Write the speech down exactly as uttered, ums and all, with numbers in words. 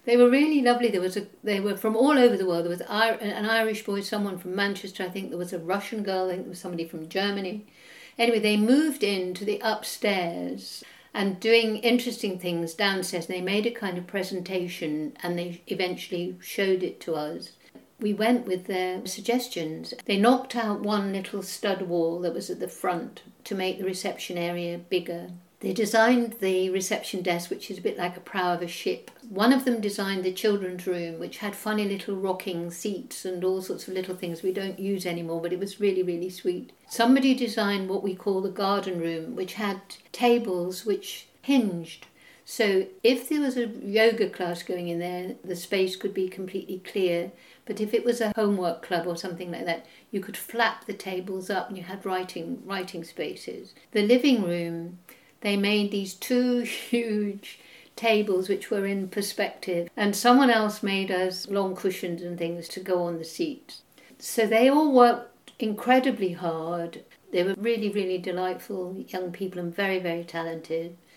They were really lovely. There was a, they were from all over the world. There was an Irish boy, someone from Manchester, I think there was a Russian girl, I think there was somebody from Germany. Anyway, they moved into the upstairs and doing interesting things downstairs. And they made a kind of presentation and they eventually showed it to us. We went with their suggestions. They knocked out one little stud wall that was at the front to make the reception area bigger. They designed the reception desk, which is a bit like a prow of a ship. One of them designed the children's room, which had funny little rocking seats and all sorts of little things we don't use anymore, but it was really, really sweet. Somebody designed what we call the garden room, which had tables which hinged. So if there was a yoga class going in there, the space could be completely clear. But if it was a homework club or something like that, you could flap the tables up and you had writing writing spaces. The living room, they made these two huge tables which were in perspective, and someone else made us long cushions and things to go on the seats. So they all worked incredibly hard. They were really, really delightful young people and very, very talented.